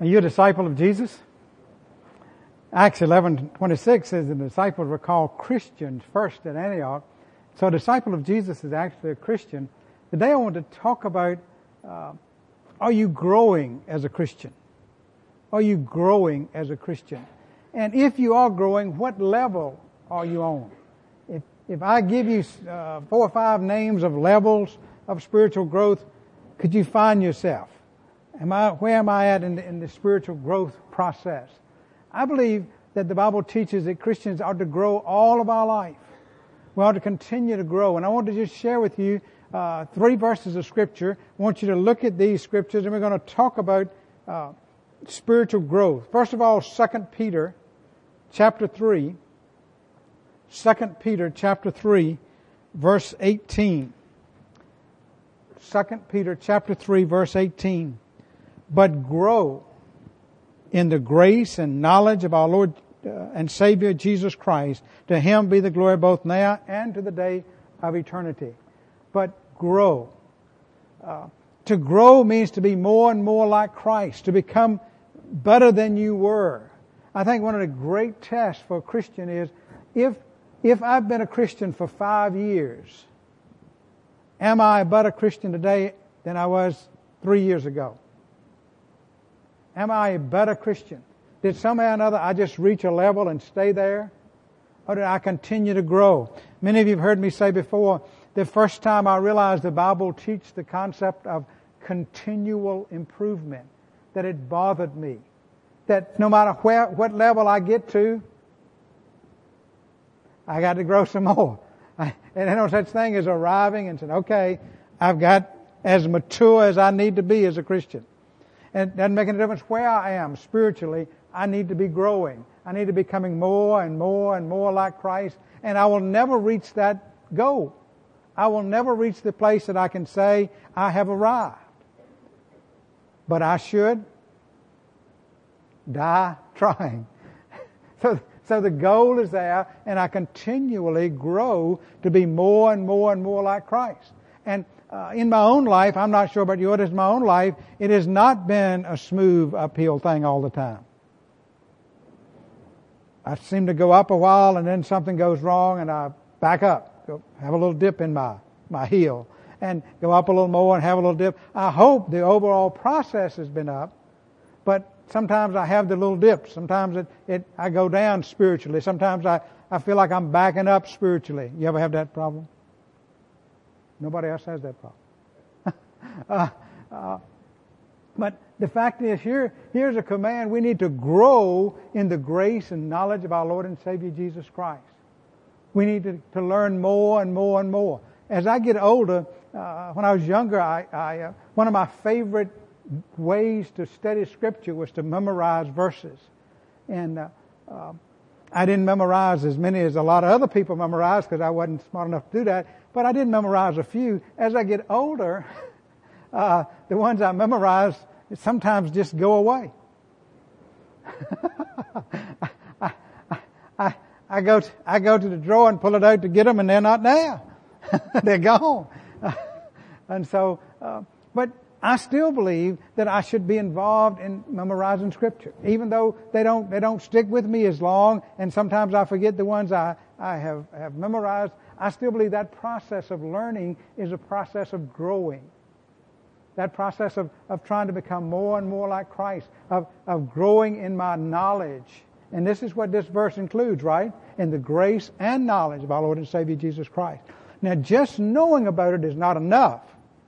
Are you a disciple of Jesus? Acts 11:26 says the disciples were called Christians first at Antioch. So a disciple of Jesus is actually a Christian. Today I want to talk about, are you growing as a Christian? Are you growing as a Christian? And if you are growing, what level are you on? If I give you 4 or 5 names of levels of spiritual growth, could you find yourself? Where am I at in the spiritual growth process? I believe that the Bible teaches that Christians ought to grow all of our life. We ought to continue to grow. And I want to just share with you 3 verses of Scripture. I want you to look at these Scriptures, and we're going to talk about spiritual growth. First of all, 2 Peter chapter 3. 2 Peter chapter 3, verse 18. 2 Peter chapter 3, verse 18. But grow in the grace and knowledge of our Lord and Savior Jesus Christ. To Him be the glory both now and to the day of eternity. But grow. To grow means to be more and more like Christ, to become better than you were. I think one of the great tests for a Christian is, if I've been a Christian for 5 years, am I a better Christian today than I was 3 years ago? Am I a better Christian? Did somehow or another I just reach a level and stay there? Or did I continue to grow? Many of you have heard me say before, the first time I realized the Bible teaches the concept of continual improvement, that it bothered me. That no matter what level I get to, I got to grow some more. And there's no such thing as arriving and saying, okay, I've got as mature as I need to be as a Christian. And it doesn't make any difference where I am spiritually. I need to be growing. I need to be becoming more and more and more like Christ. And I will never reach that goal. I will never reach the place that I can say I have arrived. But I should die trying. So the goal is there, and I continually grow to be more and more and more like Christ. And in my own life, I'm not sure about yours, in my own life, it has not been a smooth uphill thing all the time. I seem to go up a while, and then something goes wrong, and I back up, have a little dip in my heel, and go up a little more and have a little dip. I hope the overall process has been up, but sometimes I have the little dips. Sometimes I go down spiritually. Sometimes I feel like I'm backing up spiritually. You ever have that problem? Nobody else has that problem. But the fact is, here's a command. We need to grow in the grace and knowledge of our Lord and Savior Jesus Christ. We need to learn more and more and more. As I get older, when I was younger, one of my favorite ways to study Scripture was to memorize verses. And I didn't memorize as many as a lot of other people memorized because I wasn't smart enough to do that. But I did memorize a few. As I get older, the ones I memorize sometimes just go away. I go to the drawer and pull it out to get them, and they're not there. They're gone. And so, but I still believe that I should be involved in memorizing Scripture, even though they don't stick with me as long, and sometimes I forget the ones I have memorized. I still believe that process of learning is a process of growing. That process of trying to become more and more like Christ, of growing in my knowledge. And this is what this verse includes, right? In the grace and knowledge of our Lord and Savior Jesus Christ. Now, just knowing about it is not enough.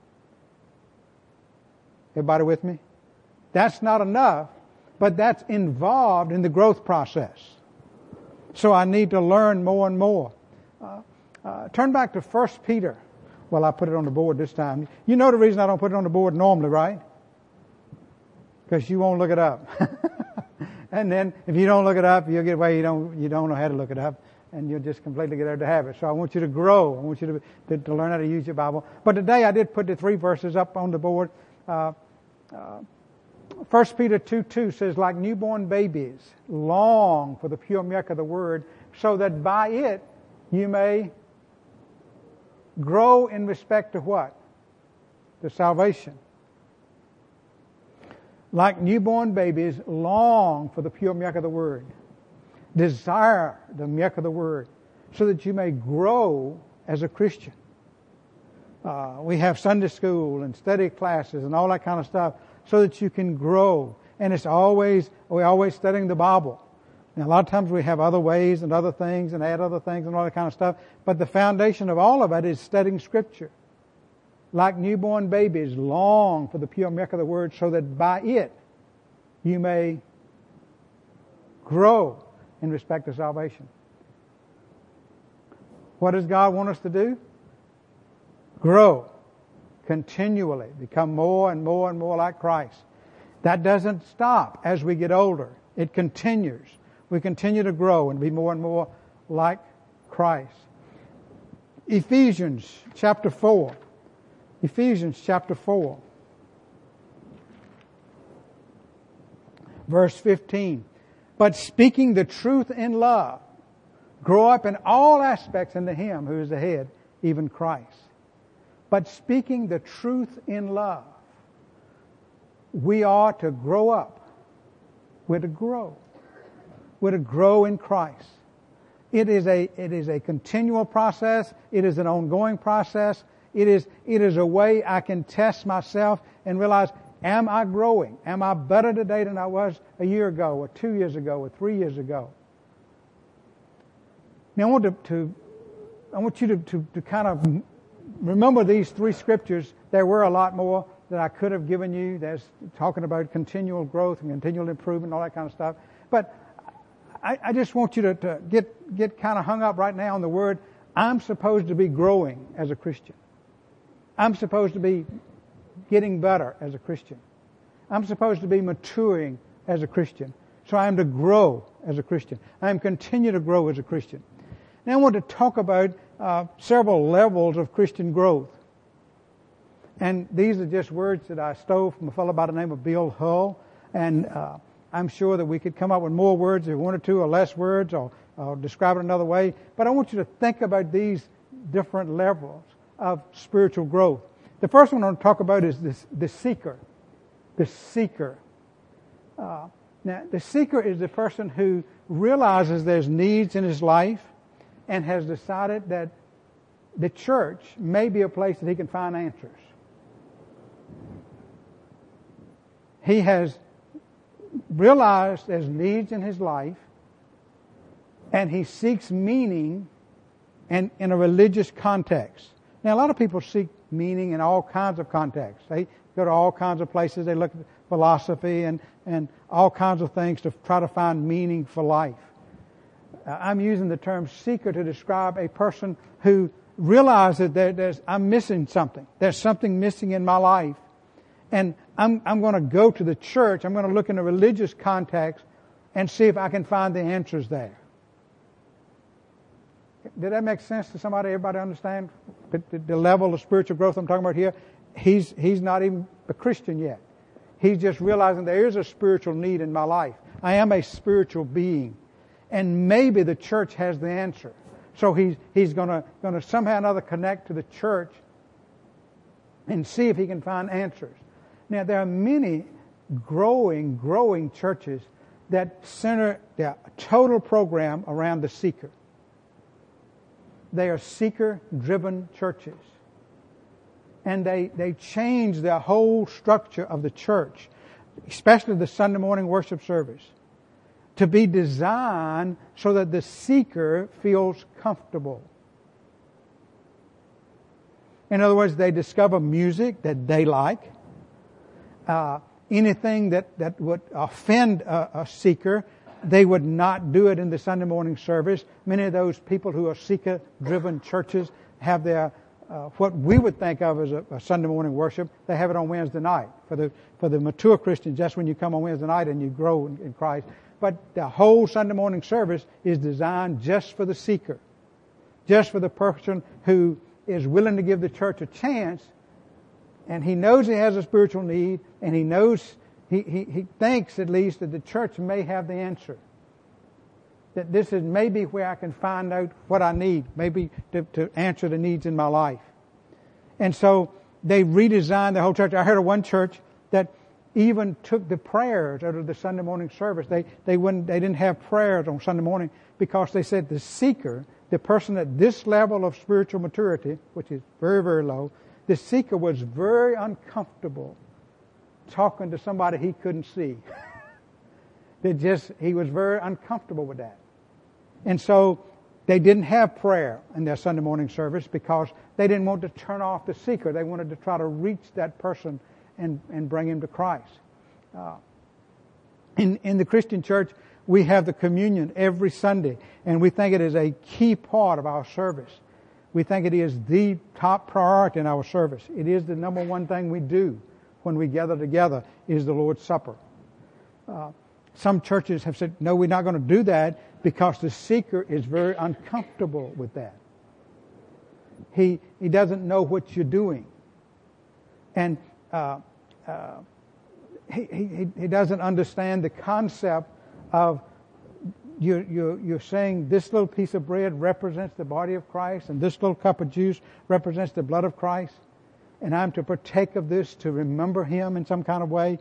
Everybody with me? That's not enough, but that's involved in the growth process. So I need to learn more and more. Turn back to 1 Peter. Well, I put it on the board this time. You know the reason I don't put it on the board normally, right? Because you won't look it up. And then if you don't look it up, you'll get away. You don't know how to look it up, and you'll just completely get out of the habit. So I want you to grow. I want you to learn how to use your Bible. But today I did put the 3 verses up on the board. 1 Peter 2:2 says, like newborn babies, long for the pure milk of the Word, so that by it you may grow in respect to what? To salvation. like newborn babies, long for the pure milk of the Word. Desire the milk of the Word so that you may grow as a Christian. We have Sunday school and study classes and all that kind of stuff so that you can grow. And we're always studying the Bible. Now, a lot of times we have other ways and other things and add other things and all that kind of stuff. But the foundation of all of it is studying Scripture. Like newborn babies, long for the pure milk of the Word so that by it you may grow in respect to salvation. What does God want us to do? Grow continually, become more and more and more like Christ. That doesn't stop as we get older. It continues. We continue to grow and be more and more like Christ. Ephesians chapter 4. Ephesians chapter 4. Verse 15. But speaking the truth in love, grow up in all aspects into Him who is the head, even Christ. But speaking the truth in love, we are to grow up. We're to grow. We're to grow in Christ. It is a continual process. It is an ongoing process. It is a way I can test myself and realize, am I growing? Am I better today than I was a year ago or 2 years ago or 3 years ago? Now I want you to kind of remember these three scriptures. There were a lot more that I could have given you. There's talking about continual growth and continual improvement and all that kind of stuff. But I just want you to get kind of hung up right now on the word, I'm supposed to be growing as a Christian. I'm supposed to be getting better as a Christian. I'm supposed to be maturing as a Christian. So I am to grow as a Christian. I am continue to grow as a Christian. Now I want to talk about several levels of Christian growth. And these are just words that I stole from a fellow by the name of Bill Hull. And I'm sure that we could come up with more words, or one or two or less words, or describe it another way. But I want you to think about these different levels of spiritual growth. The first one I want to talk about is the seeker. The seeker. Now, the seeker is the person who realizes there's needs in his life and has decided that the church may be a place that he can find answers. He has realized there's needs in his life, and he seeks meaning in a religious context. Now, a lot of people seek meaning in all kinds of contexts. They go to all kinds of places. They look at philosophy and all kinds of things to try to find meaning for life. I'm using the term seeker to describe a person who realizes that I'm missing something. There's something missing in my life. And I'm going to go to the church. I'm going to look in a religious context and see if I can find the answers there. Did that make sense to somebody? Everybody understand the level of spiritual growth I'm talking about here? He's not even a Christian yet. He's just realizing there is a spiritual need in my life. I am a spiritual being. And maybe the church has the answer. So he's going to somehow or another connect to the church and see if he can find answers. Now, there are many growing churches that center their total program around the seeker. They are seeker-driven churches. And they change the whole structure of the church, especially the Sunday morning worship service, to be designed so that the seeker feels comfortable. In other words, they discover music that they like. Anything that would offend a seeker, they would not do it in the Sunday morning service. Many of those people who are seeker-driven churches have their what we would think of as a Sunday morning worship. They have it on Wednesday night. For the mature Christians, just when you come on Wednesday night and you grow in Christ. But the whole Sunday morning service is designed just for the seeker, just for the person who is willing to give the church a chance, and he knows he has a spiritual need, and he knows, he thinks at least that the church may have the answer. That this is maybe where I can find out what I need, maybe to answer the needs in my life. And so they redesigned the whole church. I heard of one church that even took the prayers out of the Sunday morning service. They didn't have prayers on Sunday morning because they said the seeker, the person at this level of spiritual maturity, which is very, very low, the seeker was very uncomfortable talking to somebody he couldn't see. He was very uncomfortable with that. And so they didn't have prayer in their Sunday morning service because they didn't want to turn off the seeker. They wanted to try to reach that person and bring him to Christ. In the Christian church, we have the communion every Sunday, and we think it is a key part of our service. We think it is the top priority in our service. It is the number one thing we do when we gather together is the Lord's Supper. Some churches have said, no, we're not going to do that because the seeker is very uncomfortable with that. He doesn't know what you're doing. And he doesn't understand the concept of you're saying this little piece of bread represents the body of Christ and this little cup of juice represents the blood of Christ, and I'm to partake of this to remember Him in some kind of way.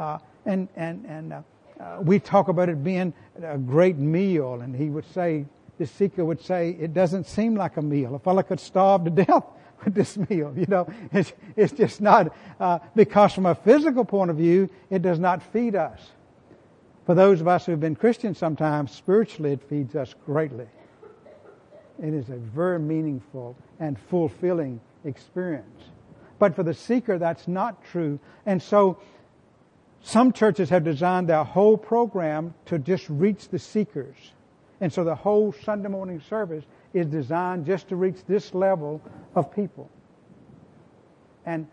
We talk about it being a great meal, and the seeker would say, it doesn't seem like a meal. A fellow could starve to death with this meal. It's just not, because from a physical point of view, it does not feed us. For those of us who have been Christians sometimes, spiritually it feeds us greatly. It is a very meaningful and fulfilling experience. But for the seeker, that's not true. And so some churches have designed their whole program to just reach the seekers. And so the whole Sunday morning service is designed just to reach this level of people. And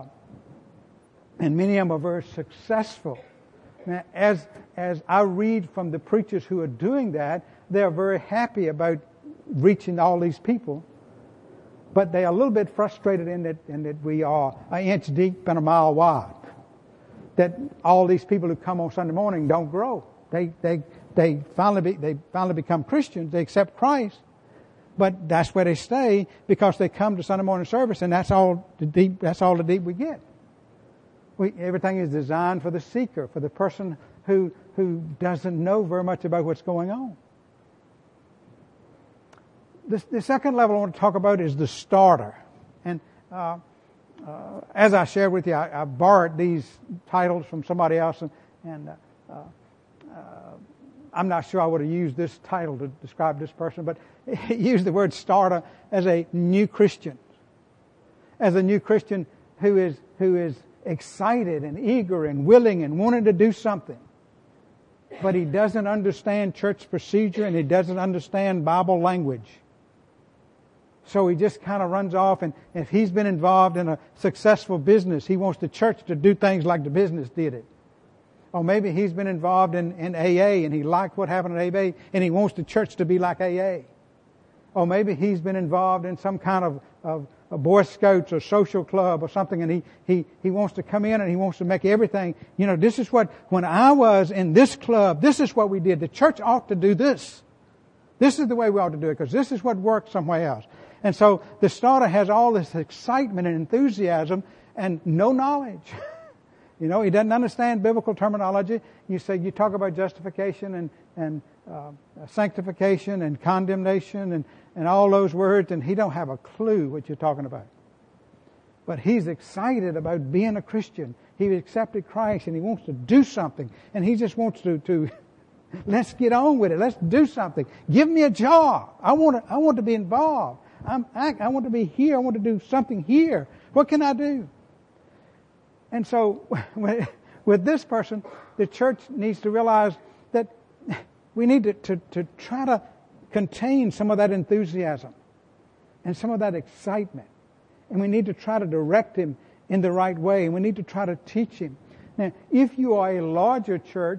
many of them are very successful. Now, as I read from the preachers who are doing that, they're very happy about reaching all these people. But they are a little bit frustrated in that we are an inch deep and a mile wide. That all these people who come on Sunday morning don't grow. They finally become Christians. They accept Christ, but that's where they stay because they come to Sunday morning service, and that's all the deep we get. Everything is designed for the seeker, for the person who doesn't know very much about what's going on. The second level I want to talk about is the starter. And as I shared with you, I borrowed these titles from somebody else, and I'm not sure I would have used this title to describe this person, but he used the word starter as a new Christian. As a new Christian who is excited and eager and willing and wanting to do something. But he doesn't understand church procedure and he doesn't understand Bible language. So he just kind of runs off, and if he's been involved in a successful business, he wants the church to do things like the business did it. Or maybe he's been involved in AA and he liked what happened at AA and he wants the church to be like AA. Or maybe he's been involved in some kind of a Boy Scouts or social club or something, and he wants to come in and he wants to make everything, this is what, when I was in this club, this is what we did. The church ought to do this. This is the way we ought to do it because this is what works somewhere else. And so the starter has all this excitement and enthusiasm and no knowledge. He doesn't understand biblical terminology. You talk about justification and sanctification and condemnation and all those words, and he don't have a clue what you're talking about. But he's excited about being a Christian. He accepted Christ and he wants to do something. And he just wants to let's get on with it. Let's do something. Give me a job. I want to be involved. I want to be here. I want to do something here. What can I do? And so with this person, the church needs to realize that we need to try to contain some of that enthusiasm and some of that excitement. And we need to try to direct him in the right way. And we need to try to teach him. Now, if you are a larger church,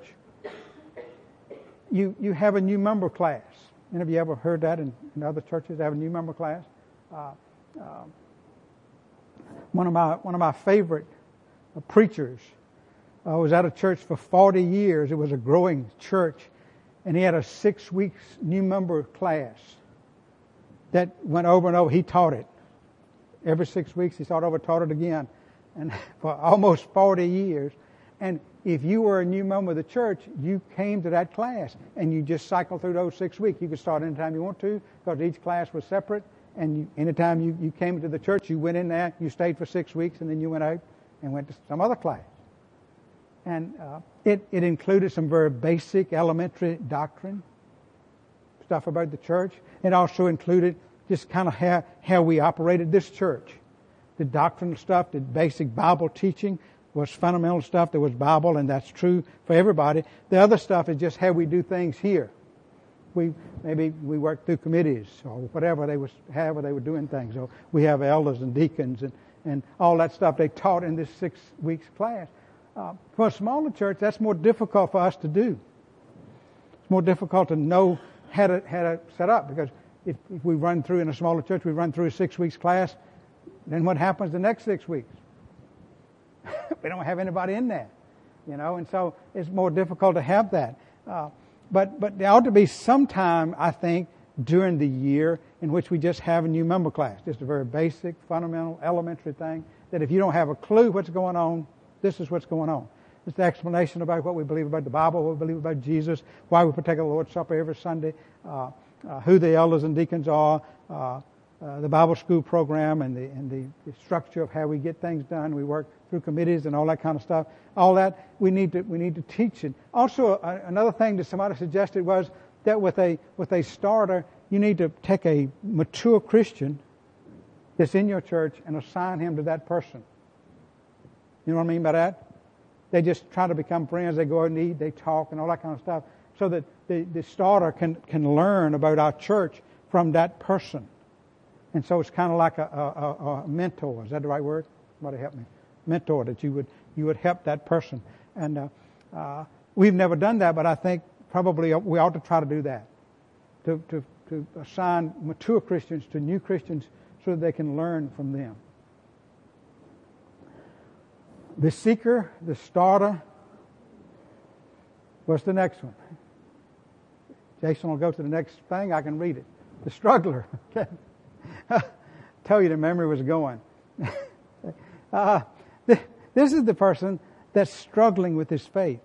you have a new member class. Any of you ever heard that in other churches? They have a new member class. One of my favorite preachers was at a church for 40 years. It was a growing church, and he had a 6 weeks new member class that went over and over. He taught it every 6 weeks. He taught it again, and for almost 40 years. And if you were a new member of the church, you came to that class and you just cycled through those 6 weeks. You could start anytime you want to because each class was separate. And anytime you came to the church, you went in there, you stayed for 6 weeks, and then you went out and went to some other class. And it included some very basic elementary doctrine, stuff about the church. It also included just kind of how we operated this church. The doctrinal stuff, the basic Bible teaching was fundamental stuff. There was Bible, and that's true for everybody. The other stuff is just how we do things here. Maybe we work through committees or whatever they were doing things. So we have elders and deacons and all that stuff they taught in this 6 weeks class. For a smaller church, that's more difficult for us to do. It's more difficult to know how to set up, because if we run through in a smaller church, we run through a 6 weeks class, then what happens the next 6 weeks? We don't have anybody in there, and so it's more difficult to have that. But there ought to be some time, I think, during the year in which we just have a new member class. Just a very basic, fundamental, elementary thing that if you don't have a clue what's going on, this is what's going on. It's the explanation about what we believe about the Bible, what we believe about Jesus, why we partake of the Lord's Supper every Sunday, who the elders and deacons are, the Bible school program and the structure of how we get things done. We work through committees and all that kind of stuff. All that we need to teach it. Also, another thing that somebody suggested was that with a starter, you need to take a mature Christian that's in your church and assign him to that person. You know what I mean by that? They just try to become friends. They go out and eat, they talk, and all that kind of stuff, so that the starter can learn about our church from that person. And so it's kind of like a mentor. Is that the right word? Somebody help me. Mentor, that you would help that person. And we've never done that, but I think probably we ought to try to do that. To assign mature Christians to new Christians so that they can learn from them. The seeker, the starter. What's the next one? Jason will go to the next thing. I can read it. The struggler. Okay. Tell you the memory was going. This is the person that's struggling with his faith.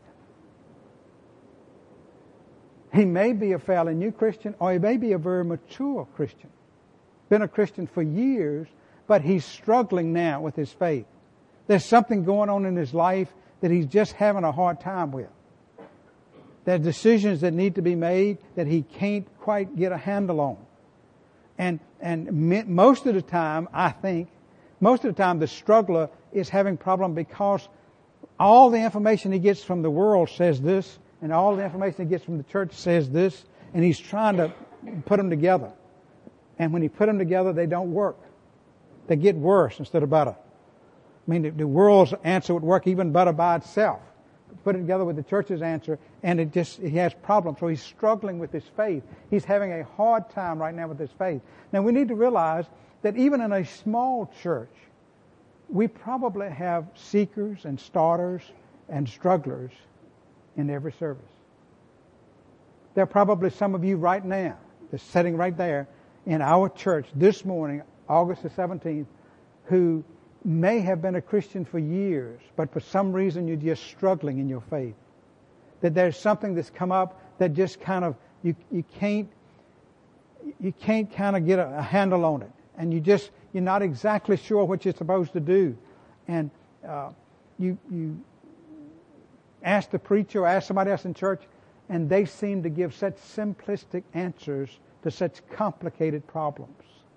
He may be a fairly new Christian, or he may be a very mature Christian. Been a Christian for years, but he's struggling now with his faith. There's something going on in his life that he's just having a hard time with. There are decisions that need to be made that he can't quite get a handle on. And most of the time, I think, the struggler is having problem because all the information he gets from the world says this, and all the information he gets from the church says this, and he's trying to put them together. And when he put them together, they don't work. They get worse instead of better. I mean, the world's answer would work even better by itself. Put it together with the church's answer, and he has problems. So he's struggling with his faith. He's having a hard time right now with his faith. Now, we need to realize that even in a small church, we probably have seekers and starters and strugglers in every service. There are probably some of you right now, that's sitting right there in our church this morning, August the 17th, who may have been a Christian for years, but for some reason you're just struggling in your faith. That there's something that's come up that just kind of, you can't kind of get a handle on it. And you're not exactly sure what you're supposed to do. And you ask the preacher or ask somebody else in church, and they seem to give such simplistic answers to such complicated problems.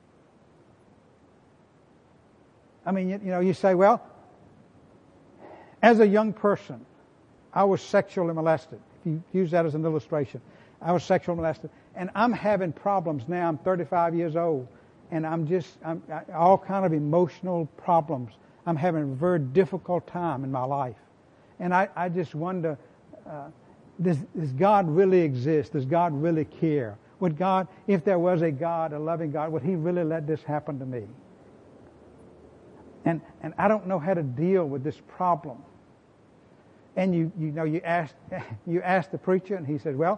I mean, you say, well, as a young person, I was sexually molested. If you use that as an illustration, I was sexually molested. And I'm having problems now. I'm 35 years old. And I'm all kind of emotional problems. I'm having a very difficult time in my life. And I just wonder, does God really exist? Does God really care? Would God, if there was a God, a loving God, would He really let this happen to me? And I don't know how to deal with this problem. And you ask the preacher, and he said, well,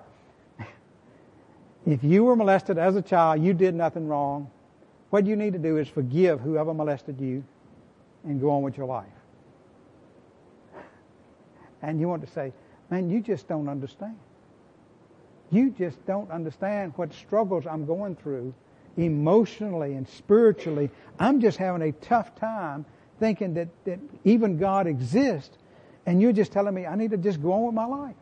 if you were molested as a child, you did nothing wrong. What you need to do is forgive whoever molested you and go on with your life. And you want to say, man, you just don't understand. You just don't understand what struggles I'm going through emotionally and spiritually. I'm just having a tough time thinking that even God exists, and you're just telling me I need to just go on with my life.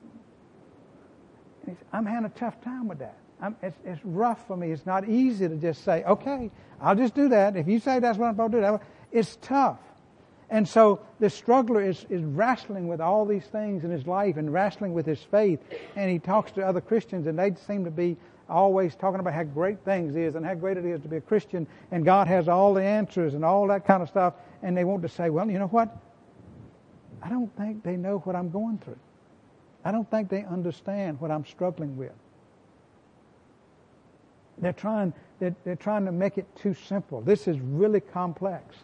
I'm having a tough time with that. It's rough for me. It's not easy to just say, okay, I'll just do that. If you say that's what I'm supposed to do, it's tough. And so the struggler is wrestling with all these things in his life and wrestling with his faith. And he talks to other Christians, and they seem to be always talking about how great things is and how great it is to be a Christian, and God has all the answers and all that kind of stuff. And they want to say, well, you know what? I don't think they know what I'm going through. I don't think they understand what I'm struggling with. They're trying to make it too simple. This is really complex.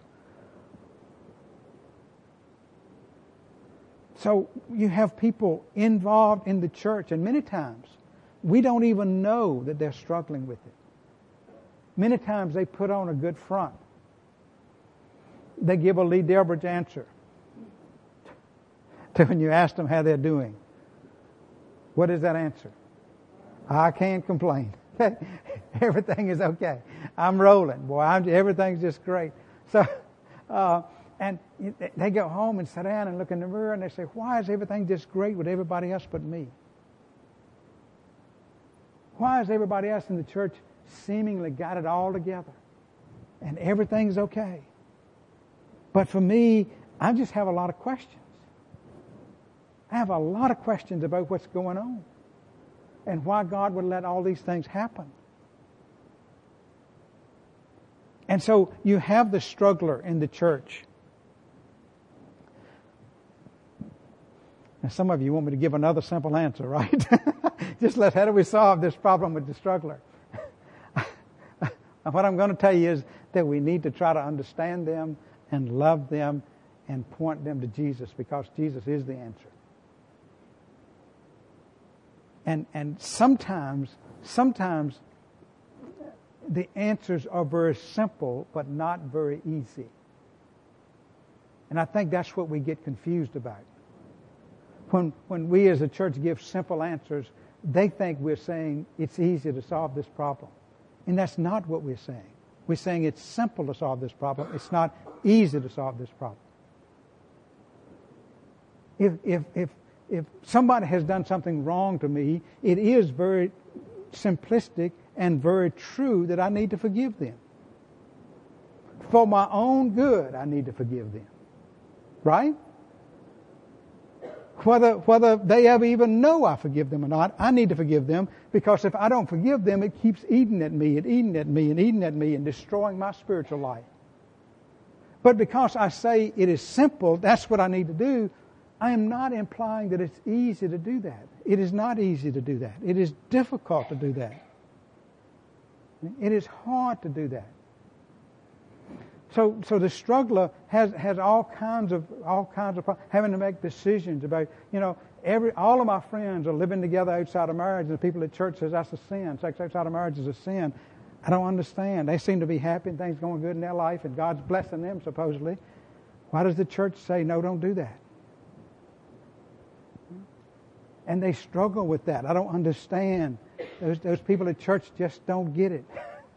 So you have people involved in the church, and many times we don't even know that they're struggling with it. Many times they put on a good front. They give a Lee Delbridge answer to when you ask them how they're doing. What is that answer? I can't complain. Everything is okay. I'm rolling. Boy, everything's just great. So, and they go home and sit down and look in the mirror and they say, why is everything just great with everybody else but me? Why is everybody else in the church seemingly got it all together and everything's okay? But for me, I just have a lot of questions. I have a lot of questions about what's going on and why God would let all these things happen. And so you have the struggler in the church. Now, some of you want me to give another simple answer, right? Just how do we solve this problem with the struggler? What I'm going to tell you is that we need to try to understand them and love them and point them to Jesus, because Jesus is the answer. And sometimes the answers are very simple, but not very easy. And I think that's what we get confused about. When we as a church give simple answers, they think we're saying it's easy to solve this problem. And that's not what we're saying. We're saying it's simple to solve this problem. It's not easy to solve this problem. If somebody has done something wrong to me, it is very simplistic and very true that I need to forgive them. For my own good, I need to forgive them. Right? Whether they ever even know I forgive them or not, I need to forgive them, because if I don't forgive them, it keeps eating at me and eating at me and eating at me and destroying my spiritual life. But because I say it is simple, that's what I need to do, I am not implying that it's easy to do that. It is not easy to do that. It is difficult to do that. It is hard to do that. So the struggler has all kinds of having to make decisions about, all of my friends are living together outside of marriage, and the people at church says that's a sin. Sex outside of marriage is a sin. I don't understand. They seem to be happy and things going good in their life, and God's blessing them supposedly. Why does the church say, no, don't do that? And they struggle with that. I don't understand. Those people at church just don't get it.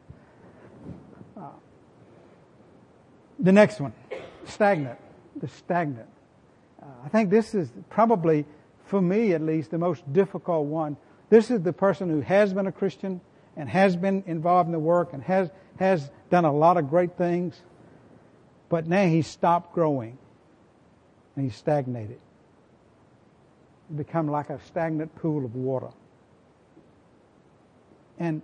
The next one, stagnant. The stagnant. I think this is probably, for me at least, the most difficult one. This is the person who has been a Christian and has been involved in the work and has done a lot of great things, but now he's stopped growing and he's stagnated. Become like a stagnant pool of water. And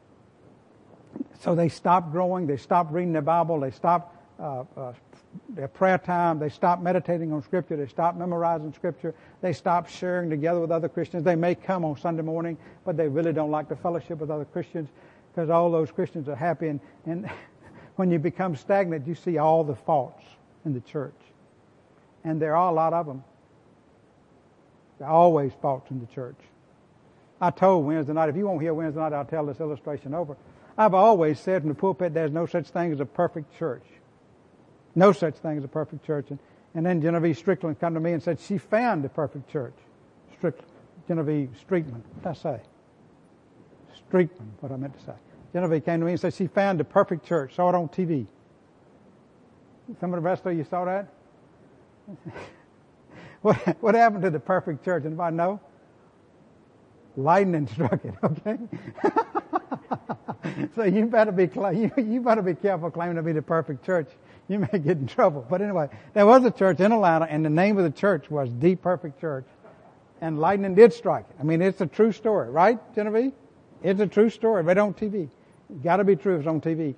so they stop growing, they stop reading their Bible, they stop their prayer time, they stop meditating on Scripture, they stop memorizing Scripture, they stop sharing together with other Christians. They may come on Sunday morning, but they really don't like the fellowship with other Christians, because all those Christians are happy. And when you become stagnant, you see all the faults in the church. And there are a lot of them. There are always faults in the church. I told Wednesday night, if you won't hear Wednesday night, I'll tell this illustration over. I've always said in the pulpit, there's no such thing as a perfect church. No such thing as a perfect church. And then Genevieve Strickland come to me and said she found the perfect church. Genevieve Streetman, what did I say? Streetman, what I meant to say. Genevieve came to me and said she found the perfect church, saw it on TV. Some of the rest of you saw that? What happened to the perfect church? Anybody know? Lightning struck it, okay? So you better be careful claiming to be the perfect church. You may get in trouble. But anyway, there was a church in Atlanta, and the name of the church was The Perfect Church. And lightning did strike it. I mean, it's a true story, right, Genevieve? It's a true story, right on TV. It's got to be true if it's on TV.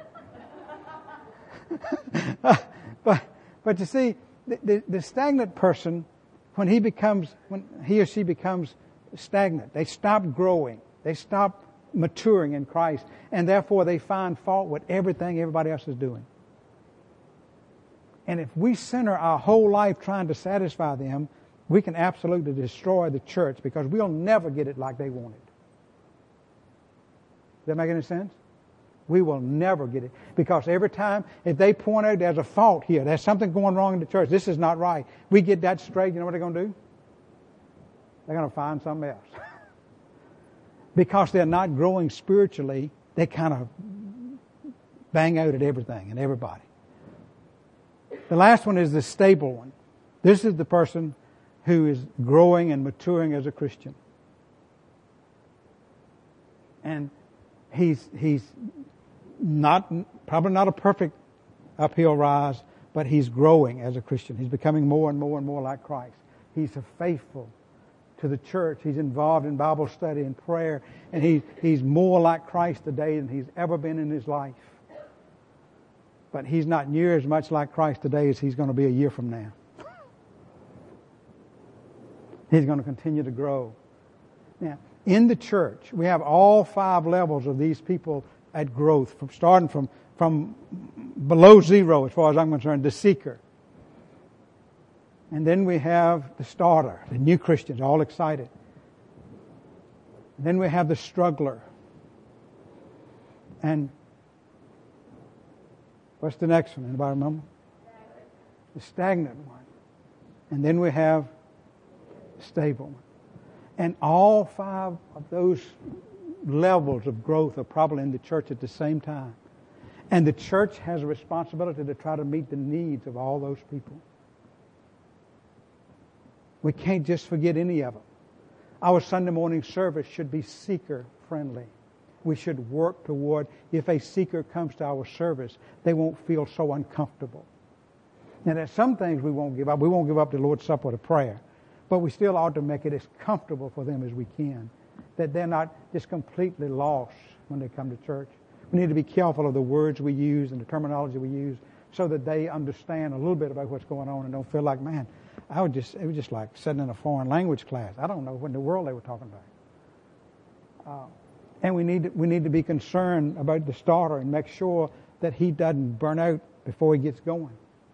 But you see, the stagnant person, when he or she becomes stagnant, they stop growing. They stop maturing in Christ. And therefore, they find fault with everything everybody else is doing. And if we center our whole life trying to satisfy them, we can absolutely destroy the church because we'll never get it like they want it. Does that make any sense? We will never get it. Because every time, if they point out there's a fault here, there's something going wrong in the church, this is not right, we get that straight, you know what they're going to do? They're going to find something else. Because they're not growing spiritually, they kind of bang out at everything and everybody. The last one is the stable one. This is the person who is growing and maturing as a Christian. And he's probably not a perfect uphill rise, but he's growing as a Christian. He's becoming more and more and more like Christ. He's faithful to the church. He's involved in Bible study and prayer, and he's more like Christ today than he's ever been in his life. But he's not near as much like Christ today as he's going to be a year from now. He's going to continue to grow. Now, in the church, we have all 5 levels of these people at growth, starting from below zero, as far as I'm concerned, the seeker. And then we have the starter, the new Christians, all excited. And then we have the struggler. And what's the next one? Anybody remember? The stagnant one. And then we have the stable one. And all 5 of those levels of growth are probably in the church at the same time. And the church has a responsibility to try to meet the needs of all those people. We can't just forget any of them. Our Sunday morning service should be seeker-friendly. We should work toward, if a seeker comes to our service, they won't feel so uncomfortable. Now, there's some things we won't give up. We won't give up the Lord's Supper to prayer. But we still ought to make it as comfortable for them as we can, that they're not just completely lost when they come to church. We need to be careful of the words we use and the terminology we use so that they understand a little bit about what's going on and don't feel like, man, it was just like sitting in a foreign language class. I don't know what in the world they were talking about. And we need to be concerned about the starter and make sure that he doesn't burn out before he gets going.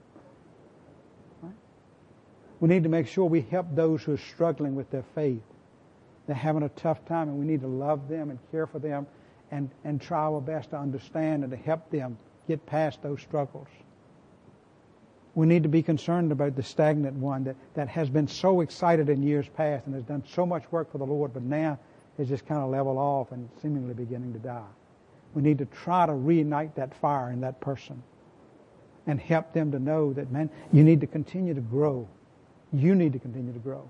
Right? We need to make sure we help those who are struggling with their faith. They're having a tough time, and we need to love them and care for them and try our best to understand and to help them get past those struggles. We need to be concerned about the stagnant one that has been so excited in years past and has done so much work for the Lord, but now is just kind of leveled off and seemingly beginning to die. We need to try to reignite that fire in that person and help them to know that, man, you need to continue to grow. You need to continue to grow.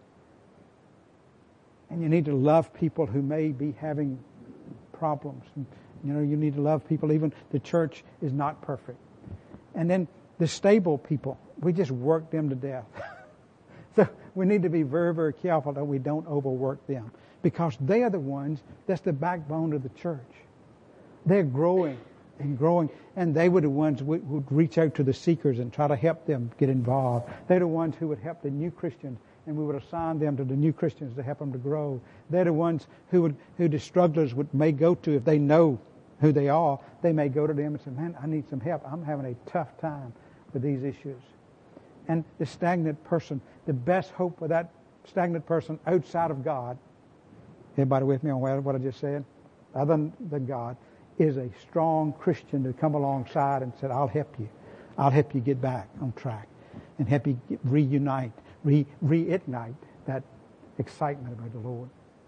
And you need to love people who may be having problems. And, you need to love people. Even the church is not perfect. And then the stable people, we just work them to death. So we need to be very, very careful that we don't overwork them, because they are the ones that's the backbone of the church. They're growing and growing, and they were the ones who would reach out to the seekers and try to help them get involved. They're the ones who would help the new Christians, and we would assign them to the new Christians to help them to grow. They're the ones who the strugglers may go to if they know who they are. They may go to them and say, man, I need some help. I'm having a tough time with these issues. And the stagnant person, the best hope for that stagnant person outside of God, everybody with me on what I just said? Other than God, is a strong Christian to come alongside and say, I'll help you. I'll help you get back on track. and help you reignite that excitement about the Lord.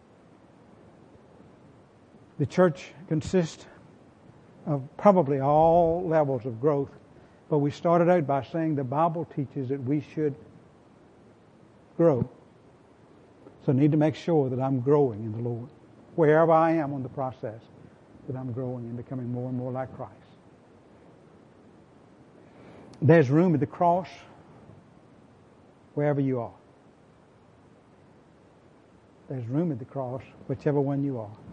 The church consists of probably all levels of growth, but we started out by saying the Bible teaches that we should grow. So I need to make sure that I'm growing in the Lord. Wherever I am on the process, that I'm growing and becoming more and more like Christ. There's room at the cross wherever you are. There's room at the cross, whichever one you are.